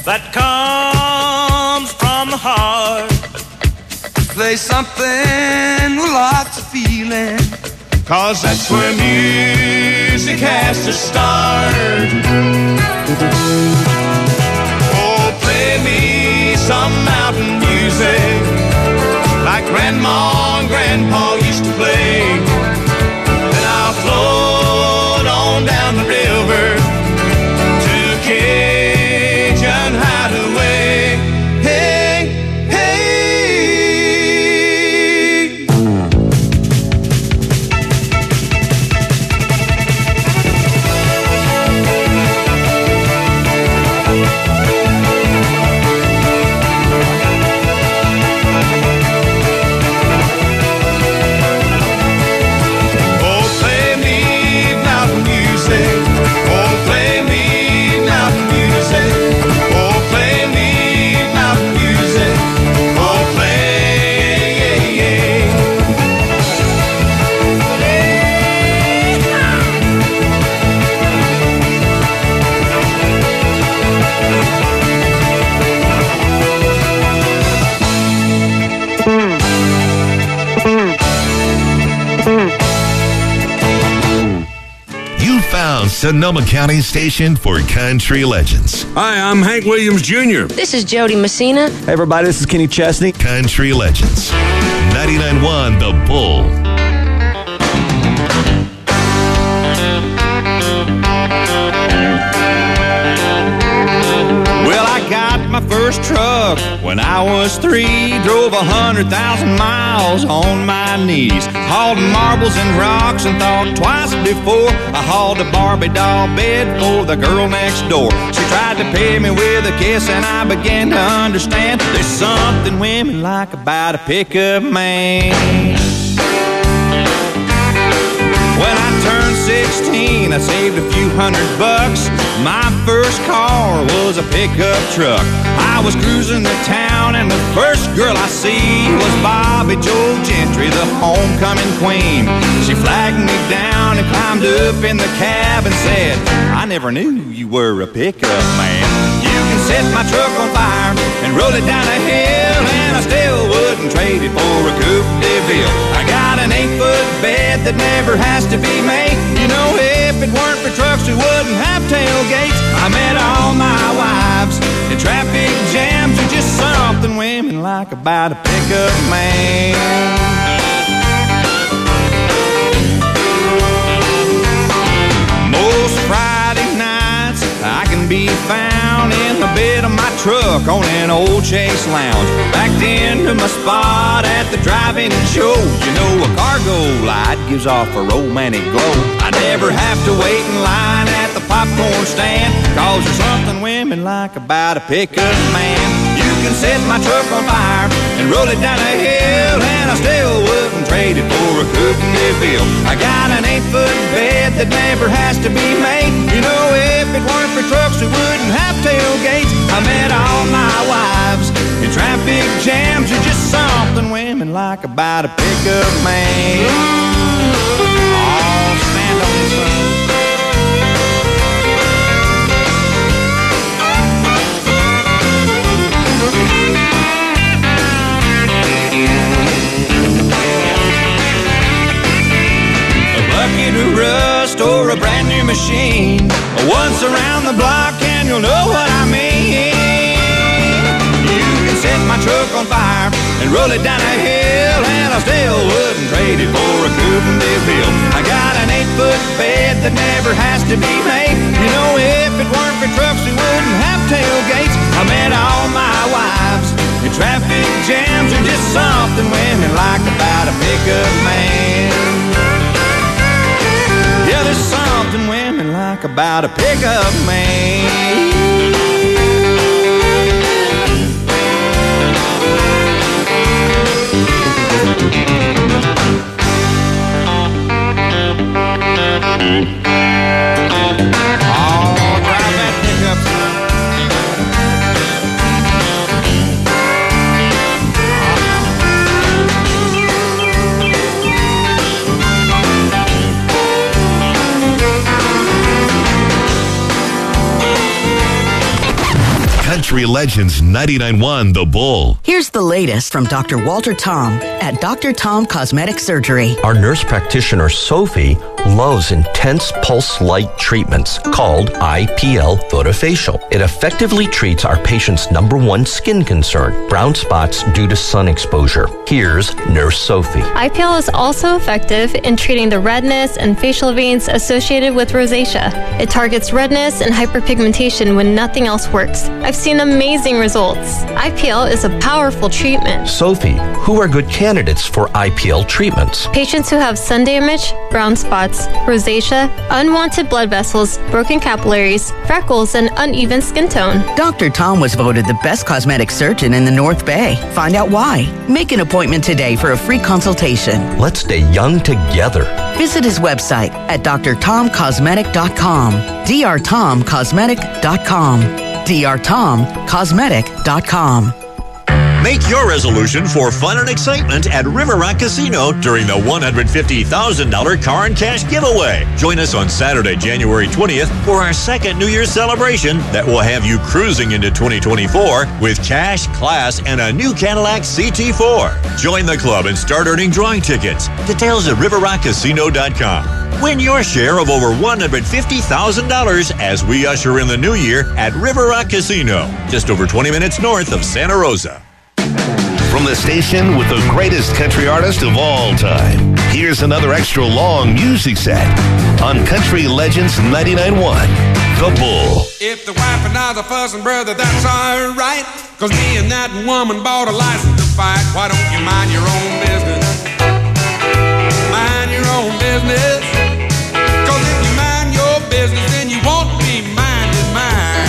that comes from the heart. Play something with lots of feeling, 'cause that's where music has to start. Oh, play me some mountain music like Grandma and Grandpa used to play. Then I'll float on down the river to Cajun Hideaway. Hey, hey. Sonoma County station for country legends. Hi, I'm Hank Williams Jr. This is Jody Messina. Hey, everybody, this is Kenny Chesney. Country legends. 99.1 The Bull. Well, I got my first truck when I was 3. Drove 100,000 miles on my knees. Hauled marbles and rocks and thought twice before I hauled a Barbie doll bed for the girl next door. She tried to pay me with a kiss and I began to understand there's something women like about a pickup man. When I turned 16, I saved a few $100. My first car was a pickup truck. I was cruising to town and the first girl I see was Bobby Joe Gentry, the homecoming queen. She flagged me down and climbed up in the cab and said, I never knew you were a pickup man. You can set my truck on fire and roll it down a hill, and I still wouldn't trade it for a Coupe de Ville. I got an 8-foot bed that never has to be made. You know, if it weren't for trucks, we wouldn't have tailgates. I met all my wives in traffic jams. There's just something women like about a pickup man. Most Friday nights I can be found in the bed of my truck on an old Chase Lounge, backed into my spot at the drive-in show. You know, a cargo light gives off a romantic glow. I never have to wait in line at the popcorn stand, 'cause there's something women like about a pickup man. You can set my truck on fire and roll it down a hill, and I still wouldn't trade it for a Coupe de Ville. I got an 8-foot bed that never has to be made. You know, if it weren't for trucks, we wouldn't have tailgates. I met all my wives in traffic jams. There's just something women like about a pickup man. Oh, stand on this one. A bucket of rust or a brand new machine, once around the block and you'll know what I mean. You can set my truck on fire and roll it down a hill, and I still wouldn't trade it for a Coupe de Ville. I got an 8-foot bed that never has to be made. You know, if it weren't for trucks, we wouldn't have tailgates. I met all my wives in traffic jams. There's just something women like about a pickup man. Yeah, there's something women like about a pickup man. Oh, drive that pickup. Country Legends 99.1 The Bull. Here's the latest from Dr. Walter Tom at Dr. Tom Cosmetic Surgery. Our nurse practitioner, Sophie, loves intense pulse light treatments called IPL Photofacial. It effectively treats our patient's #1 skin concern, brown spots due to sun exposure. Here's Nurse Sophie. IPL is also effective in treating the redness and facial veins associated with rosacea. It targets redness and hyperpigmentation when nothing else works. I've seen amazing results. IPL is a powerful treatment. Sophie, who are good candidates for IPL treatments? Patients who have sun damage, brown spots, rosacea, unwanted blood vessels, broken capillaries, freckles, and uneven skin tone. Dr. Tom was voted the best cosmetic surgeon in the North Bay. Find out why. Make an appointment today for a free consultation. Let's stay young together. Visit his website at drtomcosmetic.com. drtomcosmetic.com. drtomcosmetic.com. Make your resolution for fun and excitement at River Rock Casino during the $150,000 car and cash giveaway. Join us on Saturday, January 20th for our second New Year's celebration that will have you cruising into 2024 with cash, class, and a new Cadillac CT4. Join the club and start earning drawing tickets. Details at riverrockcasino.com. Win your share of over $150,000 as we usher in the new year at River Rock Casino, just over 20 minutes north of Santa Rosa. From the station with the greatest country artist of all time, here's another extra long music set on Country Legends 99.1 The Bull. If the wife and I's a fussing, brother, that's all right. Cause me and that woman bought a license to fight. Why don't you mind your own business? Mind your own business. Cause if you mind your business, then you won't be minding mine.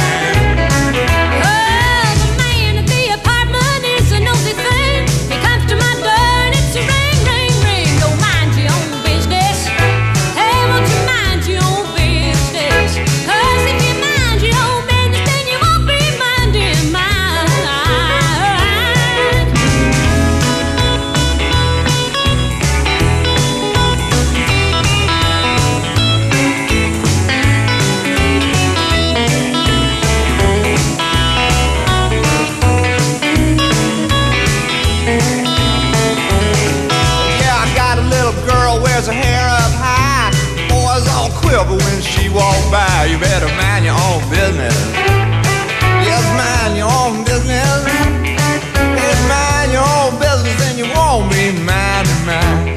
When she walk by, you better mind your own business. Yes, mind your own business. Yes, mind your own business, and you won't be minding mine.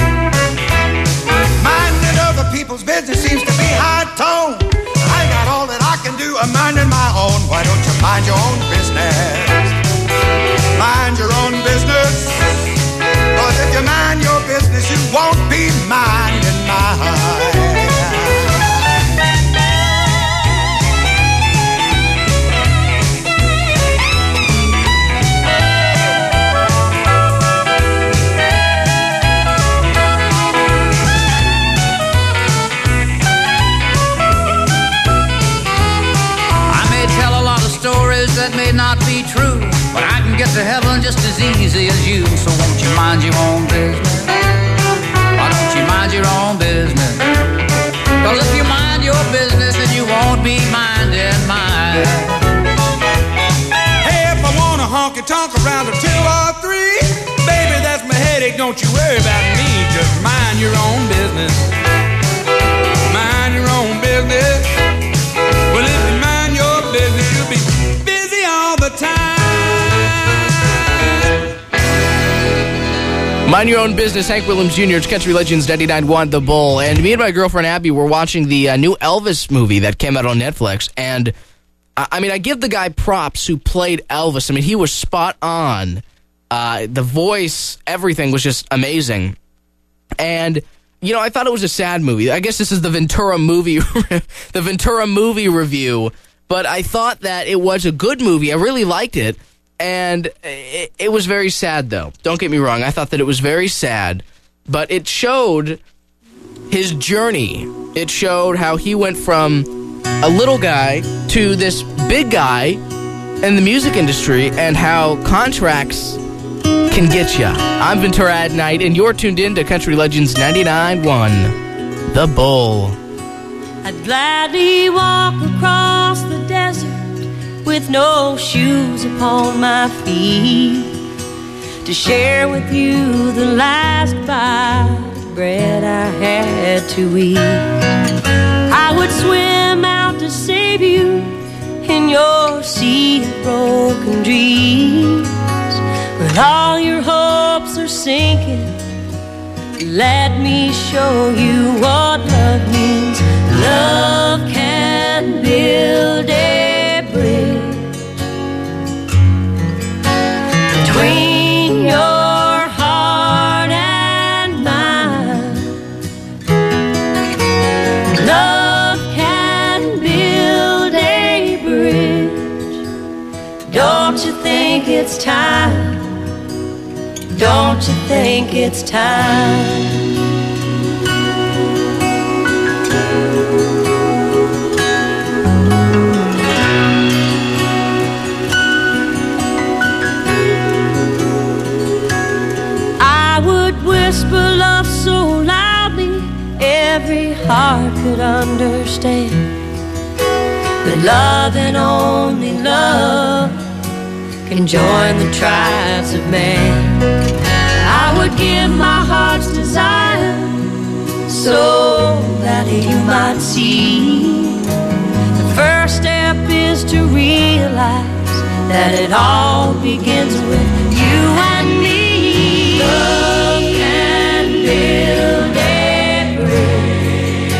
Minding other people's business seems to be high tone. I got all that I can do, I'm minding my own. Why don't you mind your own business? Mind your own business. Cause if you mind your business, you won't be minding mine. That may not be true, but I can get to heaven just as easy as you. So won't you mind your own business? Why don't you mind your own business? Cause if you mind your business, then you won't be minding mine. Hey, if I want a honky-tonk around a 2 or 3, baby, that's my headache, don't you worry about me. Just mind your own business. Mind your own business. Well, if you mind your business, you'll be all the time. Mind your own business. Hank Williams Jr. It's Country Legends 99.1 The Bull. And me and my girlfriend Abby were watching the new Elvis movie that came out on Netflix. And I mean, I give the guy props who played Elvis. I mean, he was spot on. The voice, everything was just amazing. And you know, I thought it was a sad movie. I guess this is the Ventura movie, the Ventura movie review. But I thought that it was a good movie. I really liked it. And it was very sad, though. Don't get me wrong. I thought that it was very sad. But it showed his journey. It showed how he went from a little guy to this big guy in the music industry and how contracts can get you. I'm Ventura at Night, and you're tuned in to Country Legends 99.1 The Bull. I'd gladly walk across the desert with no shoes upon my feet, to share with you the last bite of bread I had to eat. I would swim out to save you in your sea of broken dreams. When all your hopes are sinking, let me show you what love means. Love can build a bridge between your heart and mine. Love can build a bridge. Don't you think it's time? Don't you think it's time? I would whisper love so loudly every heart could understand, that love and only love can join the tribes of man. I would give my heart's desire so that you might see. The first step is to realize that it all begins with you and me. Love can build a bridge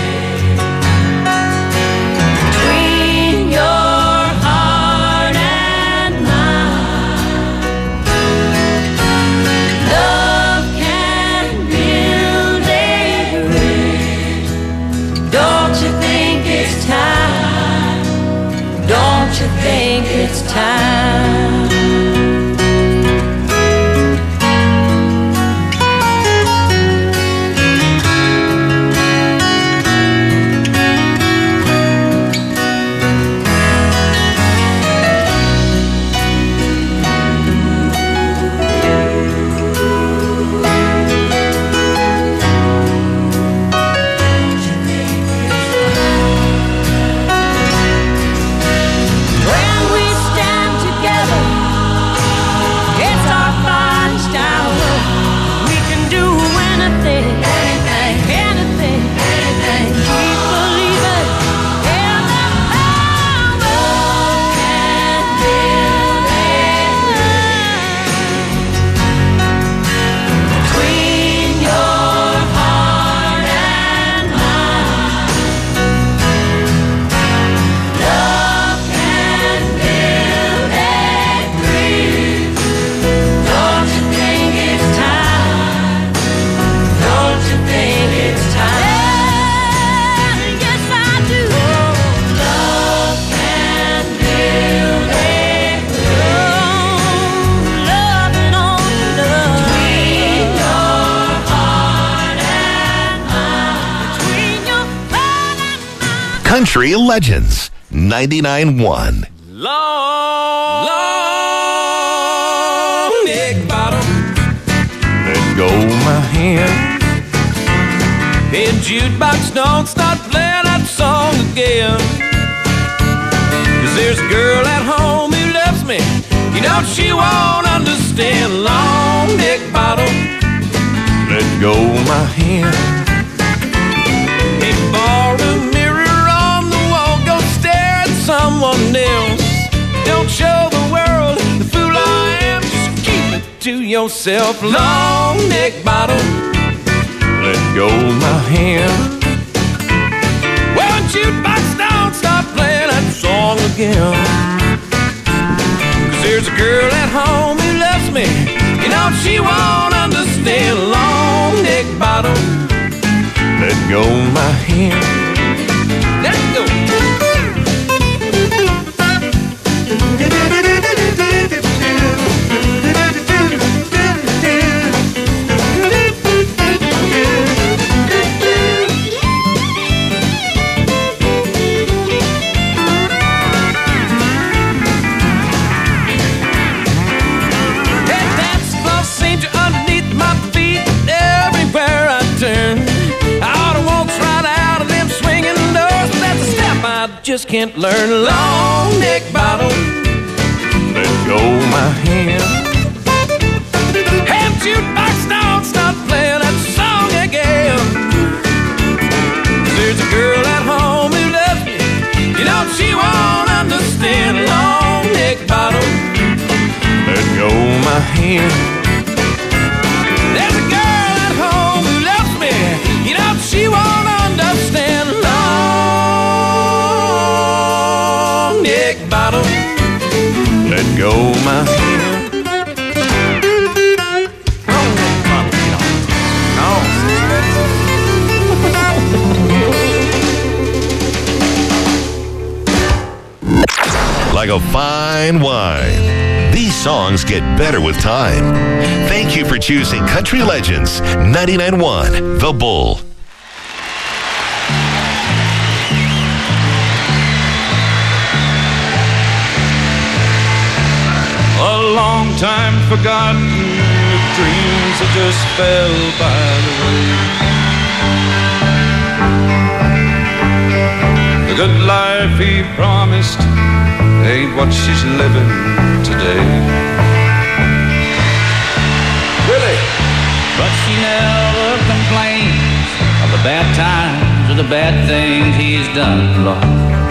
between your heart and mine. Love can build a bridge. Don't you think it's time? Don't you think it's time? Country Legends 99.1. Long neck bottom, let go my hand. And jukebox, don't start playing that song again. 'Cause there's a girl at home who loves me, you know she won't understand. Long neck bottom, let go my hand. Hey, borrow a mirror on the wall, go stare at someone else. Don't show the world the fool I am, just keep it to yourself. Long neck bottom, let go my hand. Well, jukebox, don't stop playing that song again. 'Cause there's a girl at home who loves me, you know she won't understand. Long neck bottom, let go my hand. Let go. Just can't learn. Long neck bottom, go my hen. Hey, jukebox, don't stop playing that song again. There's a girl at home who loves me. You know she won't understand. Long neck bottom, let go my hand. There's a girl at home who loves me. You know she won't understand. Long neck bottom, let go my hand. Like a fine wine, these songs get better with time. Thank you for choosing Country Legends 99.1 The Bull. A long time forgotten, with dreams that just fell by the way. The good life he promised ain't what she's living today. Really? But she never complains of the bad times or the bad things he's done, Lord.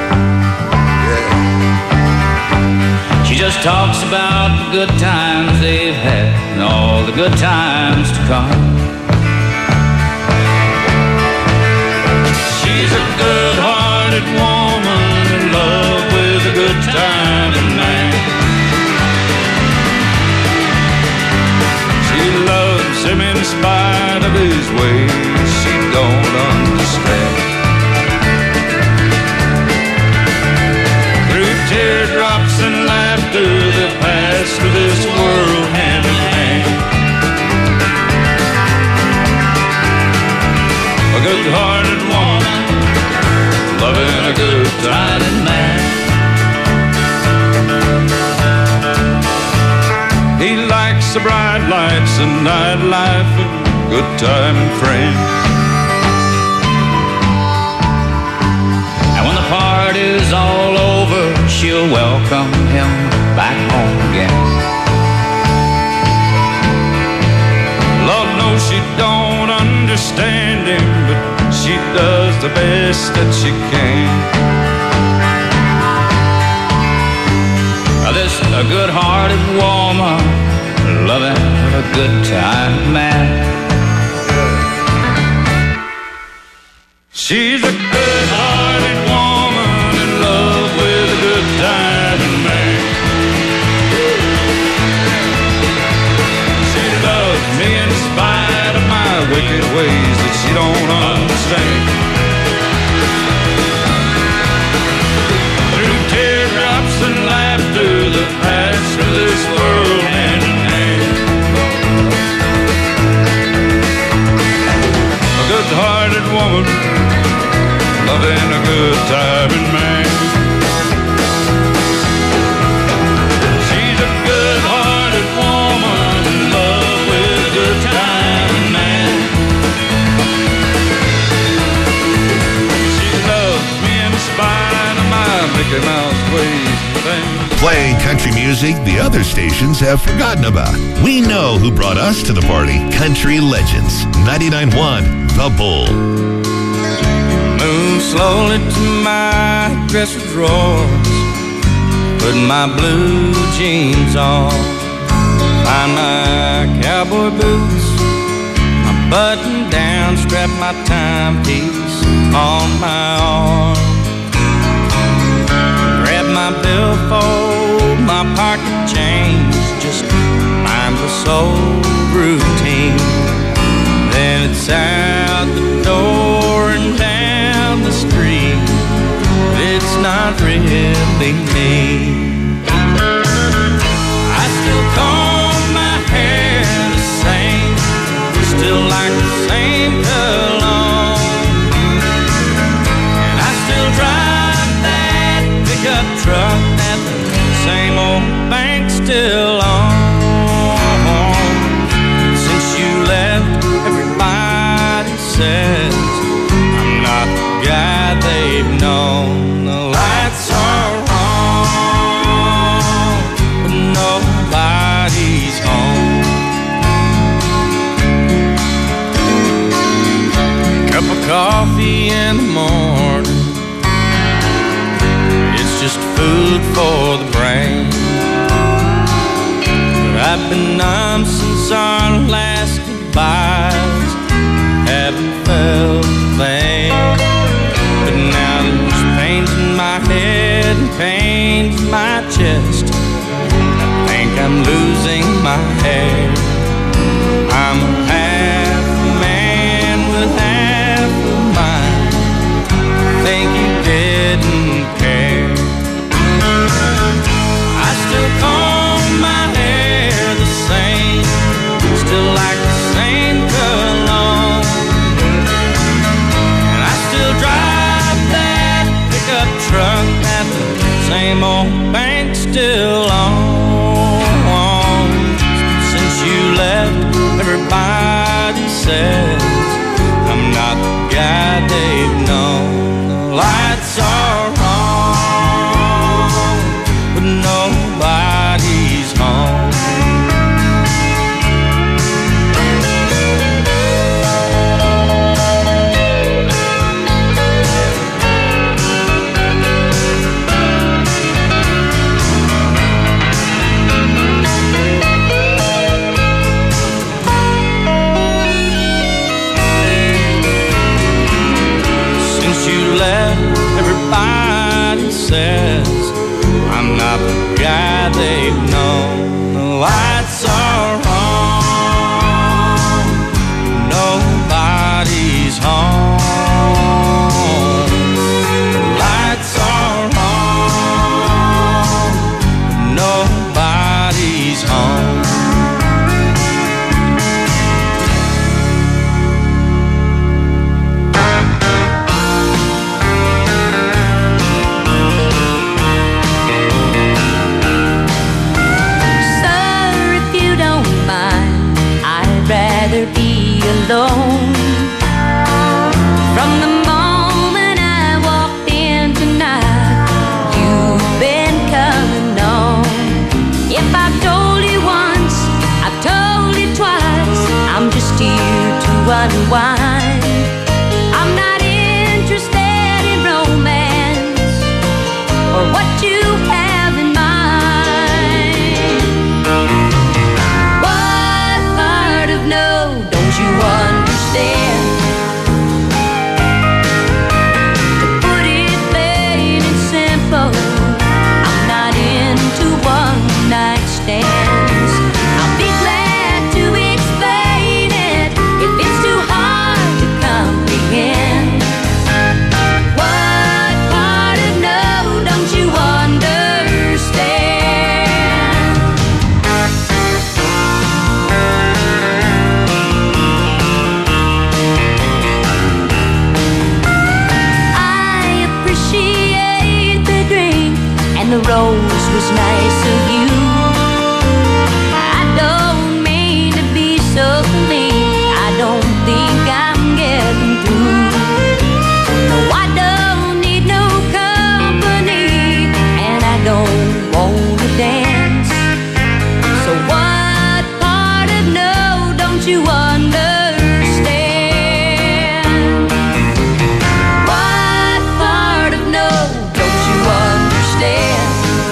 She just talks about the good times they've had and all the good times to come. She's a good-hearted woman in love with a good-timing man. She loves him in spite of his ways she don't understand. Through teardrops and laughter that pass through this world hand in hand. A good-hearted woman loving a good-timing man. He likes the bright lights and nightlife and good-timing friends. And when the party's all over, she'll welcome him back home again. Lord knows she don't understand him, but she does the best that she can. This a good-hearted woman loving a good-time man. She's a good-hearted woman in love with a good-time man. She loves me in spite of my wicked ways that she don't understand. Through teardrops and laughter that pass through this world hand in hand. A good-hearted woman loving a good-timing man. She's a good-hearted woman in love with a good-timing man. She loves me in spite of my Mickey Mouse ways and things. Playing country music the other stations have forgotten about. We know who brought us to the party. Country Legends 99.1 The Bull. Move slowly to my dresser drawers, put my blue jeans on, find my cowboy boots, my button down, strap my timepiece on my arm, grab my billfold, my pocket change, just mind the soul routine. Then it's out the door and down the street. It's not really me. I still comb my hair the same, still like the same cologne, and I still drive that pickup truck that the same old bank still owns. Since you left, everybody says I'm not the guy they've known. The lights are on, but no losing my hair. I'm half a man with half a mind. Think you didn't care. I still comb my hair the same, still like the same cologne, and I still drive that pickup truck that the same old bank still owns. Since you left, everybody says I'm not the guy they've known. The lights are on, but nobody's home. Everybody says I'm not the guy they've known. The lights are on, nobody's home. The lights are on, nobody's home. Be alone. From the moment I walked in tonight, you've been coming on. If I've told you once, I've told you twice, I'm just here to unwind. I'm not interested in romance or what you have in mind. No, don't you understand? To put it plain and simple, I'm not into one-night stands. I'll be glad to explain it if it's too hard to comprehend. What part of no don't you understand? The rose was nice of you. I don't mean to be so mean. I don't think I'm getting through. No, I don't need no company, and I don't want to dance. So what part of no don't you understand? What part of no don't you understand?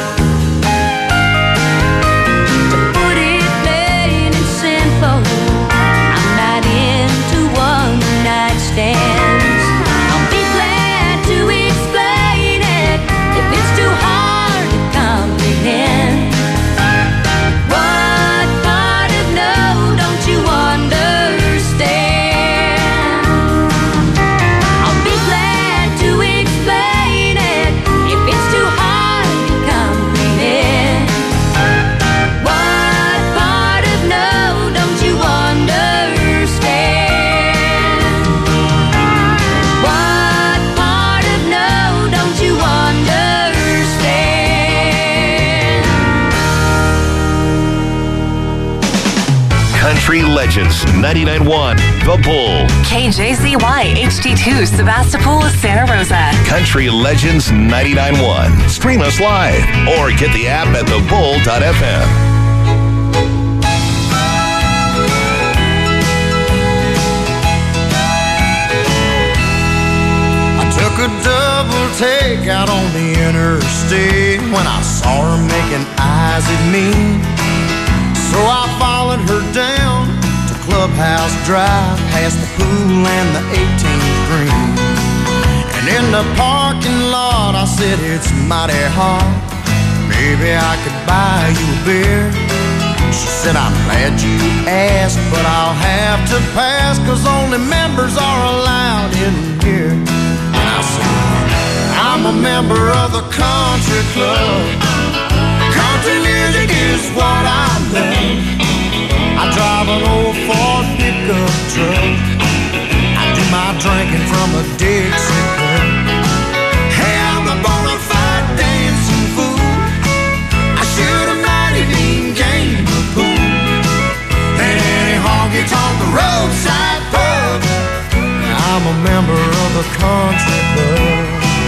I'll be glad to explain it if it's too hard to comprehend. What part of no don't you understand? I'll be glad to explain it if it's too hard to comprehend. What part of no don't you understand? Country Legends 99.1 The Bull. KJZY HD2 Sebastopol, Santa Rosa. Country Legends 99.1. Stream us live or get the app at thebull.fm. Took a double take out on the interstate when I saw her making eyes at me. So I followed her down to Clubhouse Drive, past the pool and the 18th green. And in the parking lot I said, it's mighty hot, maybe I could buy you a beer. She said, I'm glad you asked, but I'll have to pass, 'cause only members are allowed in here. And I said, I'm a member of the country club. Country music is what I love. I drive an old Ford pickup truck. I do my drinking from a Dixie cup. Hey, I'm a bona fide dancing fool. I shoot a mighty mean game of pool. And any honky-tonk roadside pub. I'm a member of the country club.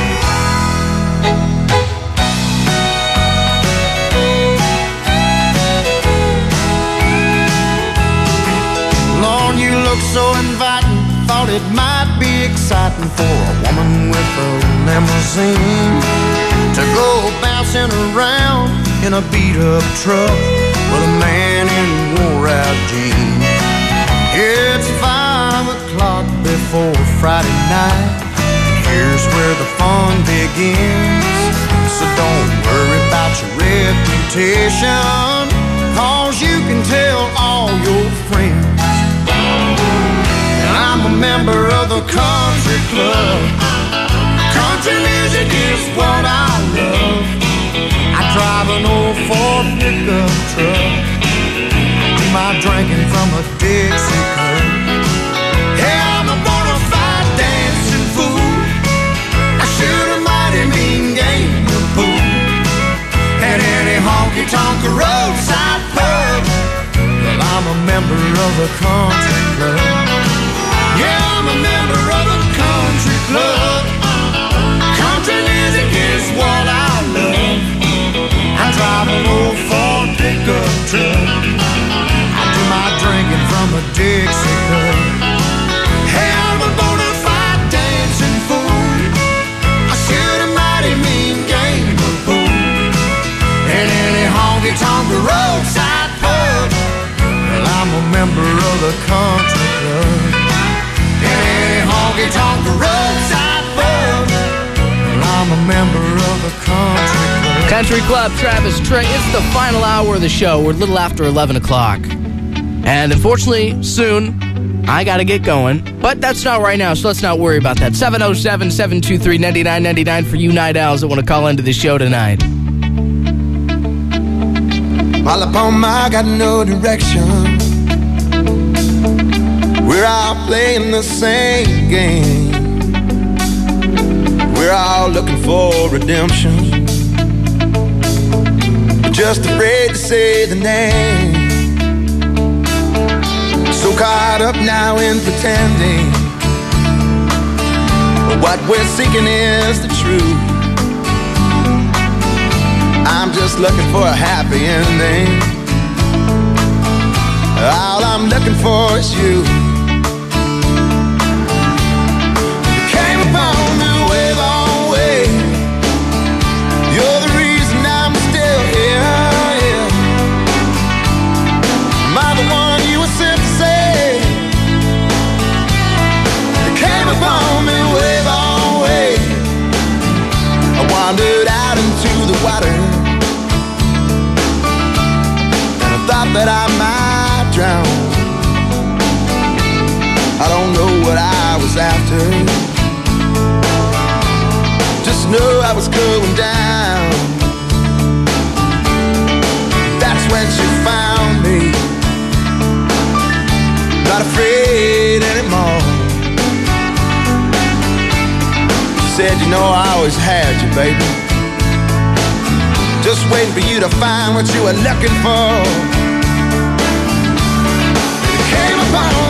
Lord, you look so inviting. Thought it might be exciting for a woman with a limousine to go bouncing around in a beat-up truck with a man in wore-out jeans. It's 5 o'clock before Friday night. Here's where the fun begins. So don't worry about your reputation, 'cause you can tell all your friends. I'm a member of the country club. Country music is what I love. I drive an old Ford pickup truck. I do my drinking from a Dixie cup. Yeah, I'm a bona fide dancing fool. I shoot a mighty mean game of pool. At any honky-tonk roadside pub. Well, I'm a member of the country club. Yeah, I'm a member of a country club. Country music is what I love. I drive an old Ford pickup truck. I do my drinking from a Dixie cup. Hey, I'm a bona fide dancing fool. I shoot a mighty mean game of pool. And any honky-tonk roadside pub. Well, I'm a member of the country club. Honky-tonk roadside pub. Well, I'm a member of the country club. Country Club, Travis Tritt. It's the final hour of the show. We're a little after 11 o'clock. And unfortunately, soon, I got to get going. But that's not right now, so let's not worry about that. 707-723-9999 for you night owls that want to call into the show tonight. All upon my got no direction. We're all playing the same game. We're all looking for redemption. We're just afraid to say the name. So caught up now in pretending. But what we're seeking is the truth. I'm just looking for a happy ending. All I'm looking for is you. You're the reason I'm still here, yeah. Am I the one you were sent to save? You came upon me wave on wave. I wandered out into the water, and I thought that I might drown. I don't know what I was after. Just know I was going down. That's when she found me. Not afraid anymore. She said, you know I always had you, baby. Just waiting for you to find what you were looking for. It came upon